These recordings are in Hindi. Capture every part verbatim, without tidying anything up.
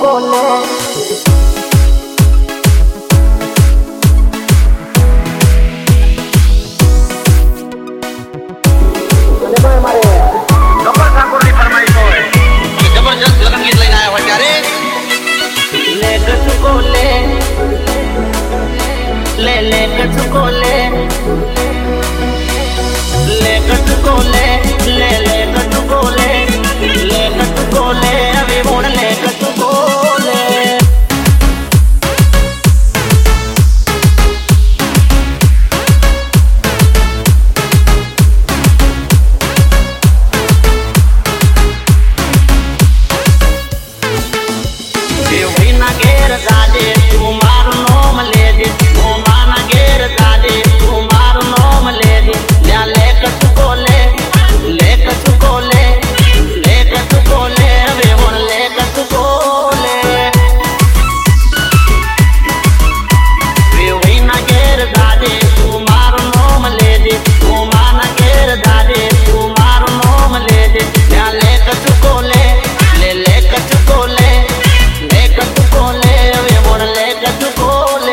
कोले जबरदस्त लगन गीत लेना आया क्या रे ले कछु ले ले ले कछु ले ले कछु ले ले ले कछु ले ले कछु ले अभी मोड़ ले कछु ले घेर दादे तू मारू नोम ले दे तू माना घेर दादे तू मारू नोम ले दे या ले कछु कोले ले कछु कोले ले कछु कोले वे हुन ले कछु कोले वे वहीना घेर दादे तू मारू नोम ले दे तू माना घेर दादे तू मारू नोम ले दे या ले कछु कोले ले ले कछु कोले ले कछु कोले वे मोर ले कछु कोले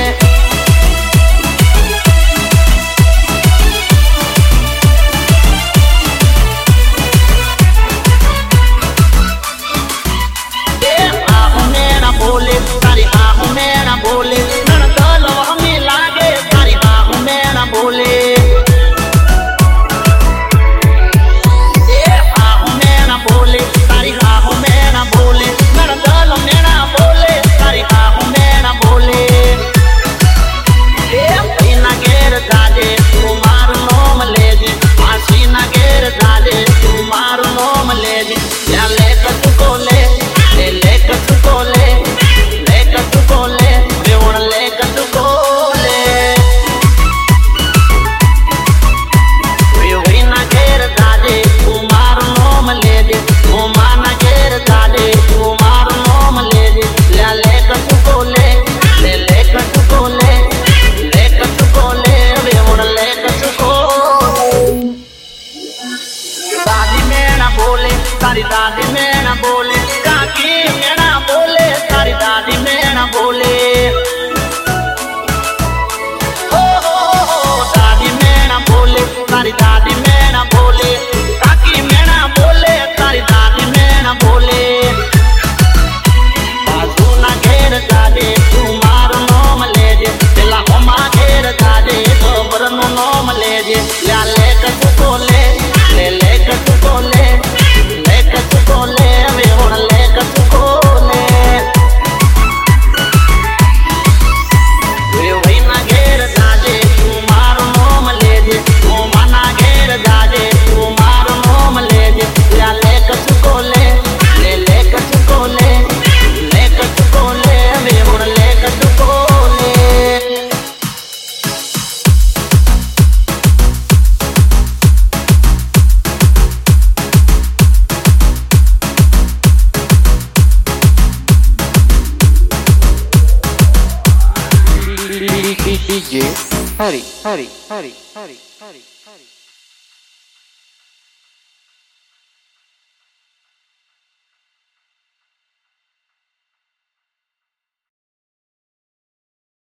ए आहू में ना बोले तारी आहू में ना बोले नन तलो हमें लागे तारी आहू में ना बोले ए आहू में ना बोले तारी आहू में ना बोले नन तलो में ना बोले तारी आहू में ना बोले ए पीना घेर दादे तू मारू नोम ले दे आसी ना घेर दादे तू मारू नोम ले दे या ले कछु कोले ले ले कछु कोले ले कछु कोले वे उड़ ले कछु कोले वे वही ना घेर दादे तू मारू नोम ले दे तू माना घेर दादे तू मारू नोम ले दे या ले कछु कोले ले ले कछु कोले ले कछु कोले वे उड़ ले कछु कोले दादी में ना बोले तारी दादी में ना बोले काकी में ना बोले तारी दादी में ना बोले ओ हो हो दादी में ना बोले तारी दादी में ना बोले काकी में ना बोले तारी दादी में ना बोले बाजू ना घेर दादे तू मारू नोम ले दे दिला होमा घेर दादे तो बरनु नोम ले दे या ले कछु कोले ले ले कछु कोले ले कछु कोले वे हुन ले कछु कोले वे वही ना घेर दादे तू मारू नोम ले दे तू माना घेर दादे तू मारू नोम ले दे या ले कछु कोले ले ले कछु कोले ले कछु कोले वे हुन ले कछु कोले D J Hari Hari Hari Hari